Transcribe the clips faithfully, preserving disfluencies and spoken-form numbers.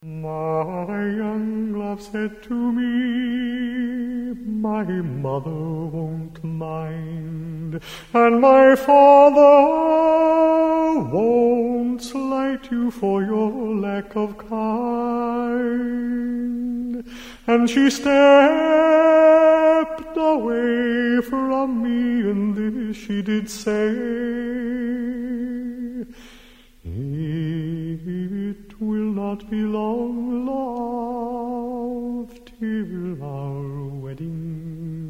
My young love said to me, my mother won't mind, and my father won't slight you for your lack of kind. And she stepped away from me, and this she did say, it will not be long, love, till our wedding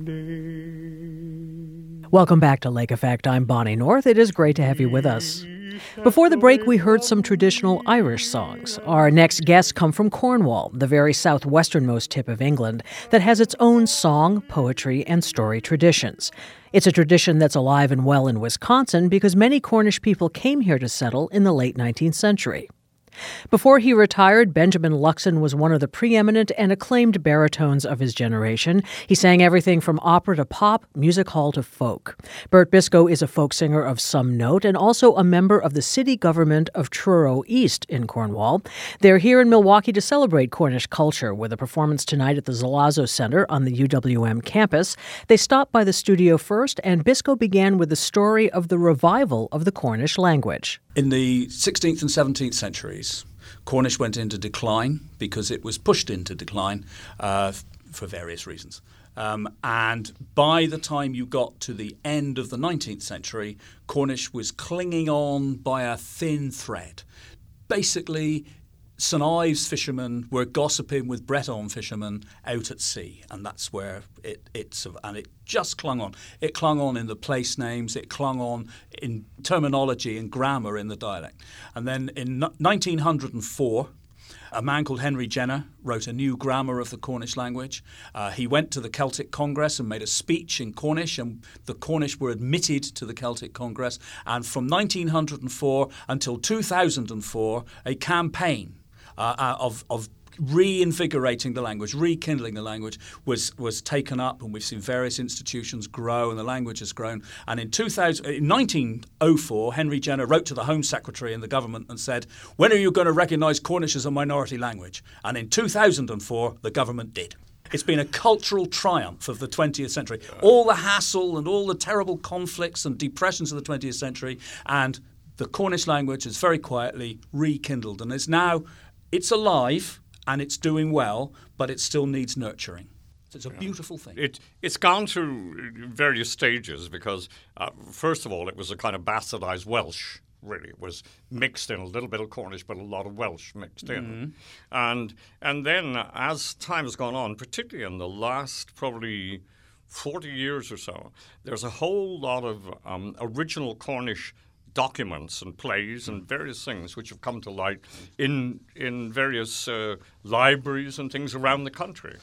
day. Welcome back to Lake Effect. I'm Bonnie North. It is great to have you with us. Before the break, we heard some traditional Irish songs. Our next guests come from Cornwall, the very southwesternmost tip of England, that has its own song, poetry, and story traditions. It's a tradition that's alive and well in Wisconsin because many Cornish people came here to settle in the late nineteenth century. Before he retired, Benjamin Luxon was one of the preeminent and acclaimed baritones of his generation. He sang everything from opera to pop, music hall to folk. Bert Biscoe is a folk singer of some note and also a member of the city government of Truro East in Cornwall. They're here in Milwaukee to celebrate Cornish culture with a performance tonight at the Zalazzo Center on the U W M campus. They stopped by the studio first, and Biscoe began with the story of the revival of the Cornish language. In the sixteenth and seventeenth centuries, Cornish went into decline because it was pushed into decline uh, for various reasons. Um, and by the time you got to the end of the nineteenth century, Cornish was clinging on by a thin thread. Basically, Saint Ives fishermen were gossiping with Breton fishermen out at sea, and that's where it it's and it just clung on. It clung on in the place names. It clung on in terminology and grammar in the dialect. And then in nineteen oh four, a man called Henry Jenner wrote a new grammar of the Cornish language. Uh, he went to the Celtic Congress and made a speech in Cornish, and the Cornish were admitted to the Celtic Congress. And from nineteen oh four until two thousand four, a campaign Uh, of, of reinvigorating the language, rekindling the language was was taken up, and we've seen various institutions grow, and the language has grown. And in, two thousand, in nineteen oh four, Henry Jenner wrote to the Home Secretary in the government and said, when are you going to recognise Cornish as a minority language? And in two thousand four, the government did. It's been a cultural triumph of the twentieth century. All the hassle and all the terrible conflicts and depressions of the twentieth century, and the Cornish language is very quietly rekindled, and is now It's alive and it's doing well, but it still needs nurturing. So it's a beautiful thing. It, it's gone through various stages because, uh, first of all, it was a kind of bastardized Welsh, really. It was mixed in a little bit of Cornish, but a lot of Welsh mixed in. Mm-hmm. And, and then as time has gone on, particularly in the last probably forty years or so, there's a whole lot of um, original Cornish documents and plays and various things which have come to light in in various uh, libraries and things around the country.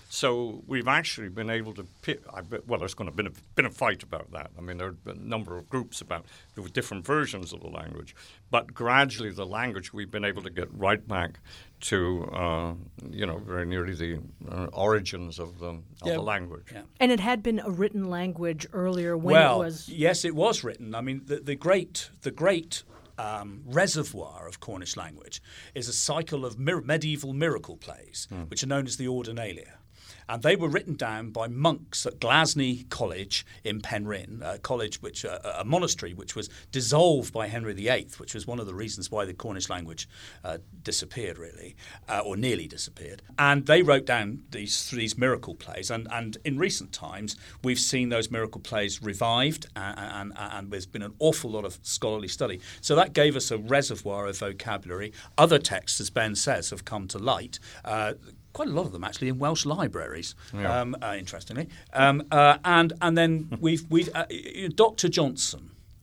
So we've actually been able to pick, I bet, well, there's going to have been a, been a fight about that. I mean, there have been a number of groups about there were different versions of the language. But gradually the language we've been able to get right back to, uh, you know, very nearly the uh, origins of the, of yeah. the language. Yeah. And it had been a written language earlier when well, it was... yes, it was written. I mean, the, the great... The great Um, reservoir of Cornish language is a cycle of mir- medieval miracle plays, mm. which are known as the Ordinalia. And they were written down by monks at Glasney College in Penryn, a college which uh, a monastery which was dissolved by Henry the Eighth, which was one of the reasons why the Cornish language uh, disappeared, really, uh, or nearly disappeared. And they wrote down these these miracle plays. And, and in recent times, we've seen those miracle plays revived, and, and, and there's been an awful lot of scholarly study. So that gave us a reservoir of vocabulary. Other texts, as Ben says, have come to light. Uh, Quite a lot of them actually in Welsh libraries, yeah. um, uh, interestingly, um, uh, and and then we've we've uh, Doctor Johnson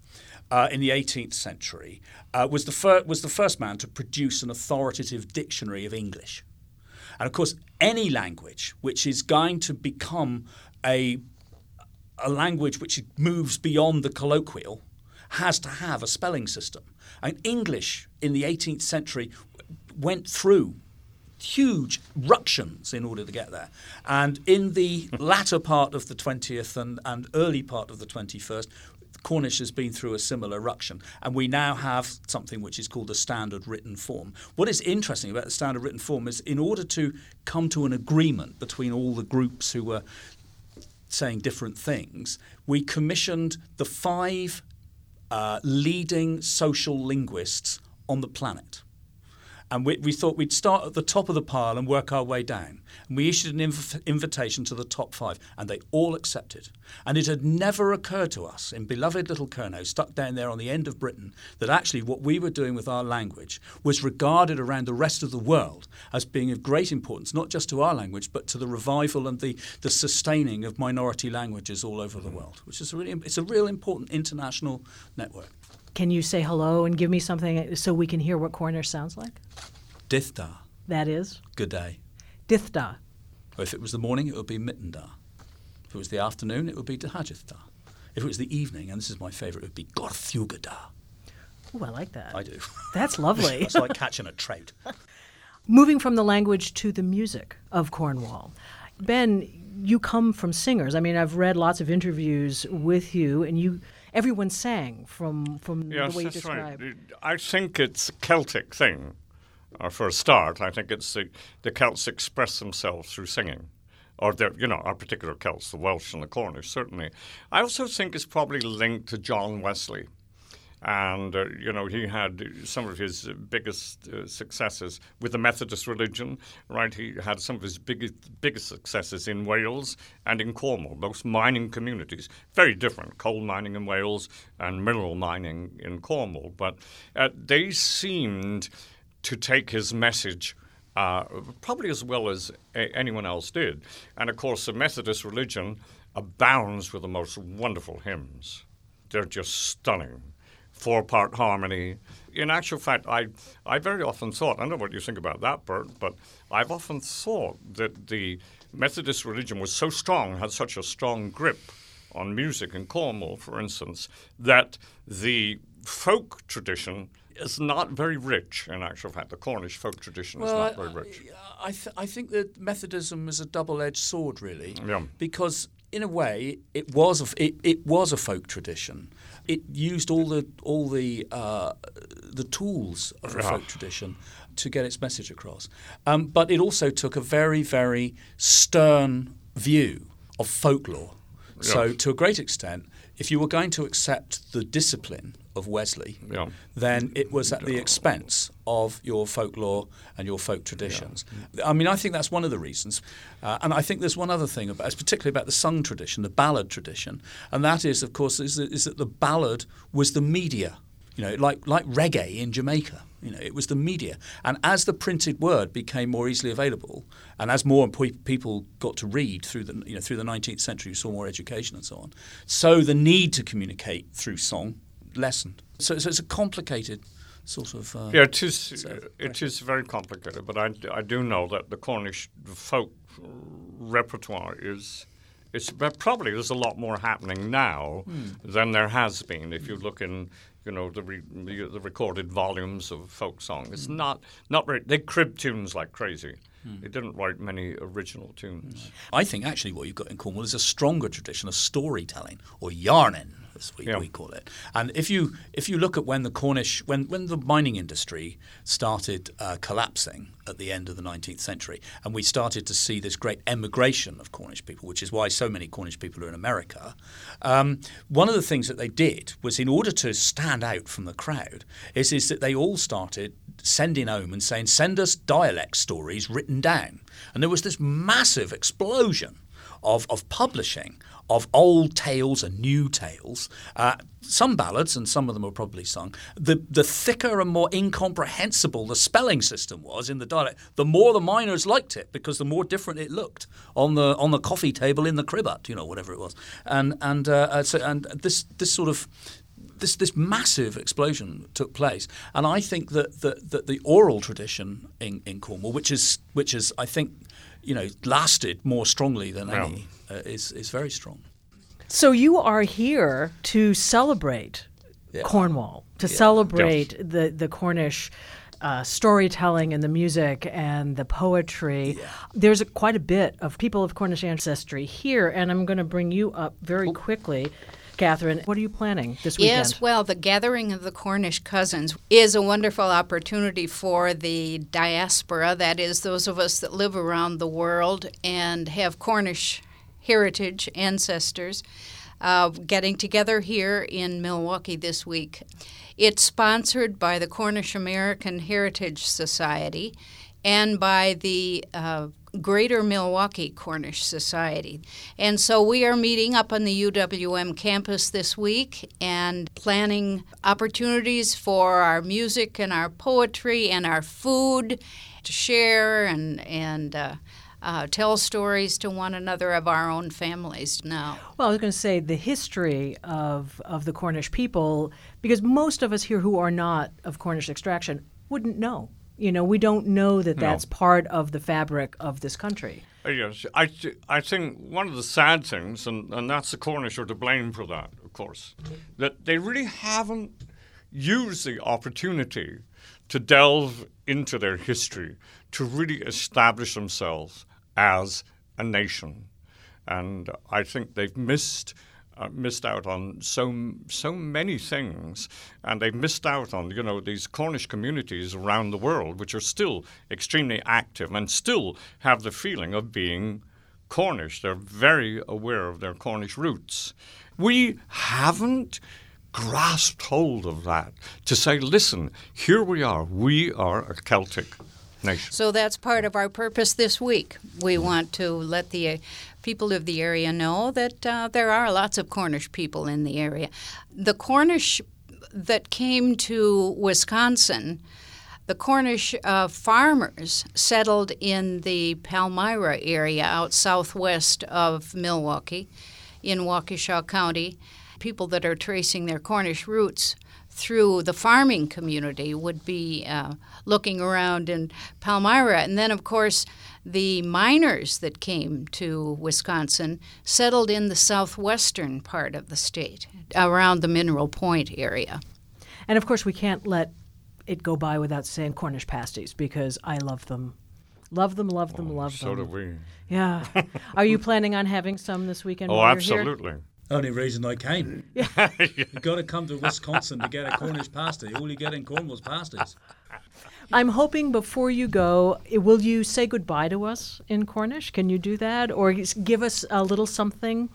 uh, in the eighteenth century uh, was the fir- was the first man to produce an authoritative dictionary of English, and of course any language which is going to become a a language which moves beyond the colloquial has to have a spelling system. And English in the eighteenth century went through huge ructions in order to get there. And in the latter part of the twentieth and, and early part of the twenty-first, Cornish has been through a similar ruction, and we now have something which is called the standard written form. What is interesting about the standard written form is in order to come to an agreement between all the groups who were saying different things, we commissioned the five uh, leading social linguists on the planet. And we, we thought we'd start at the top of the pile and work our way down. And we issued an inv- invitation to the top five, and they all accepted. And it had never occurred to us in beloved little Kernow, stuck down there on the end of Britain, that actually what we were doing with our language was regarded around the rest of the world as being of great importance, not just to our language, but to the revival and the, the sustaining of minority languages all over the world, which is a really, it's a real important international network. Can you say hello and give me something so we can hear what Cornish sounds like? Dithda. That is? Good day. Dithda. Or if it was the morning, it would be Mittenda. If it was the afternoon, it would be Dehajithda. If it was the evening, and this is my favourite, it would be Gorthugada. Oh, I like that. I do. That's lovely. It's like catching a trout. Moving from the language to the music of Cornwall. Ben, you come from singers. I mean, I've read lots of interviews with you, and you... everyone sang from, from yes, the way you that's described. Right. I think it's a Celtic thing. Or for a start, I think it's the, the Celts express themselves through singing. Or, you know, our particular Celts, the Welsh and the Cornish, certainly. I also think it's probably linked to John Wesley. And, uh, you know, he had some of his biggest uh, successes with the Methodist religion, right? He had some of his biggest, biggest successes in Wales and in Cornwall, both mining communities. Very different, coal mining in Wales and mineral mining in Cornwall. But uh, they seemed to take his message uh, probably as well as a- anyone else did. And, of course, the Methodist religion abounds with the most wonderful hymns. They're just stunning. Four-part harmony. In actual fact, I I very often thought, I don't know what you think about that, Bert, but I've often thought that the Methodist religion was so strong, had such a strong grip on music in Cornwall, for instance, that the folk tradition is not very rich, in actual fact. The Cornish folk tradition well, is not very rich. I, I, th- I think that Methodism is a double-edged sword, really, Yeah. because in a way it was a, it, it was a folk tradition. It used all the all the uh, the tools of a Yeah. folk tradition to get its message across, um, but it also took a very very stern view of folklore. So Yeah. to a great extent, if you were going to accept the discipline of Wesley, Yeah. then it was at the expense of your folklore and your folk traditions. Yeah. I mean, I think that's one of the reasons. Uh, and I think there's one other thing, about, particularly about the sung tradition, the ballad tradition, and that is, of course, is that, is that the ballad was the media. You know, like like reggae in Jamaica. You know, it was the media. And as the printed word became more easily available, and as more pe- people got to read through the you know through the nineteenth century, you saw more education and so on. So the need to communicate through song lessened. So, so it's a complicated sort of. Uh, Yeah, it is. so, It is very complicated, but I, I do know that the Cornish folk repertoire is. It's but probably there's a lot more happening now mm. than there has been. If you look in, you know, the re, the, the recorded volumes of folk song, it's mm. not not very. They crib tunes like crazy. Mm. They didn't write many original tunes. I think actually what you've got in Cornwall is a stronger tradition of storytelling, or yarning, as we, yeah. we call it. And if you if you look at when the Cornish, when, when the mining industry started uh, collapsing at the end of the nineteenth century, and we started to see this great emigration of Cornish people, which is why so many Cornish people are in America, um, one of the things that they did was, in order to stand out from the crowd, is, is that they all started sending home and saying, send us dialect stories written down. And there was this massive explosion of, of publishing of old tales and new tales, uh, some ballads, and some of them were probably sung. The the thicker and more incomprehensible the spelling system was in the dialect, the more the miners liked it, because the more different it looked on the on the coffee table in the cribbat, you know, whatever it was. And and uh, so and this this sort of This this massive explosion took place, and I think that, that, that the oral tradition in, in Cornwall, which is which is I think, you know, lasted more strongly than yeah. any, uh, is is very strong. So you are here to celebrate Yeah. Cornwall, to Yeah. celebrate the the Cornish uh, storytelling and the music and the poetry. Yeah. There's a, quite a bit of people of Cornish ancestry here, and I'm going to bring you up very quickly Catherine, what are you planning this weekend? Yes, well, the Gathering of the Cornish Cousins is a wonderful opportunity for the diaspora, that is, those of us that live around the world and have Cornish heritage, ancestors, uh, getting together here in Milwaukee this week. It's sponsored by the Cornish American Heritage Society and by the uh, Greater Milwaukee Cornish Society. And so we are meeting up on the U W M campus this week and planning opportunities for our music and our poetry and our food to share and, and uh, uh, tell stories to one another of our own families now. Well, I was going to say the history of, of the Cornish people, because most of us here who are not of Cornish extraction wouldn't know. You know, we don't know that that's No. part of the fabric of this country. Uh, Yes, I, th- I think one of the sad things, and, and that's the Cornish are to blame for that, of course, that they really haven't used the opportunity to delve into their history, to really establish themselves as a nation. And I think they've missed uh, missed out on so so many things, and they've missed out on, you know, these Cornish communities around the world, which are still extremely active and still have the feeling of being Cornish. They're very aware of their Cornish roots. We haven't grasped hold of that to say, listen, here we are. We are a Celtic nation. So that's part of our purpose this week. We want to let the uh, people of the area know that uh, there are lots of Cornish people in the area. The Cornish that came to Wisconsin, the Cornish uh, farmers settled in the Palmyra area out southwest of Milwaukee in Waukesha County. People that are tracing their Cornish roots through the farming community would be uh, looking around in Palmyra. And then, of course, the miners that came to Wisconsin settled in the southwestern part of the state, around the Mineral Point area. And, of course, we can't let it go by without saying Cornish pasties, because I love them. Love them, love them, love So them. do we. Yeah. Are you planning on having some this weekend Oh, while you're here? absolutely. Only reason I came. You've got to come to Wisconsin to get a Cornish pasty. All you get in Cornwall's pasties. I'm hoping before you go, i- will you say goodbye to us in Cornish? Can you do that? Or s- give us a little something?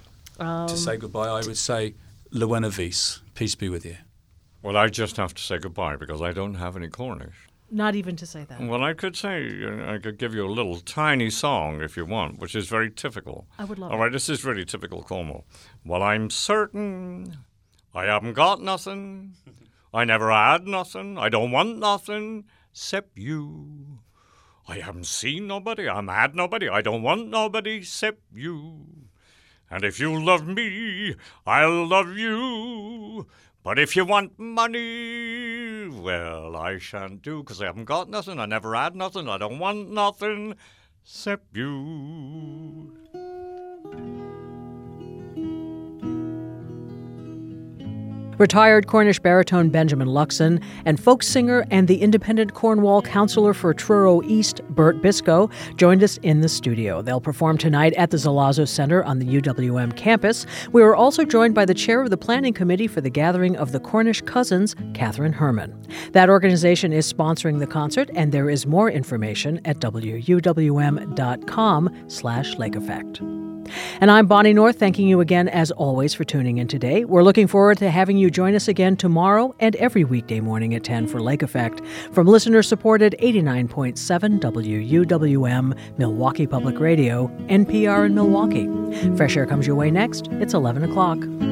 Um, To say goodbye, I would say, Luena vis, peace be with you. Well, I just have to say goodbye because I don't have any Cornish. Not even to say that. Well, I could say, uh, I could give you a little tiny song if you want, which is very typical. I would love All it. right, this is really typical Cornwall. Well, I'm certain I haven't got nothing. I never had nothing. I don't want nothing except you. I haven't seen nobody. I haven't had nobody. I don't want nobody except you. And if you love me, I'll love you. But if you want money, well, I shan't do, because I haven't got nothing. I never had nothing. I don't want nothing except you. Retired Cornish baritone Benjamin Luxon and folk singer and the independent Cornwall councillor for Truro East, Bert Biscoe, joined us in the studio. They'll perform tonight at the Zalazo Center on the U W M campus. We were also joined by the chair of the planning committee for the Gathering of the Cornish Cousins, Catherine Herman. That organization is sponsoring the concert, and there is more information at W U W M dot com slash Lake Effect. And I'm Bonnie North, thanking you again, as always, for tuning in today. We're looking forward to having you join us again tomorrow and every weekday morning at ten for Lake Effect from listener-supported eighty-nine point seven W U W M, Milwaukee Public Radio, N P R in Milwaukee. Fresh Air comes your way next. It's eleven o'clock.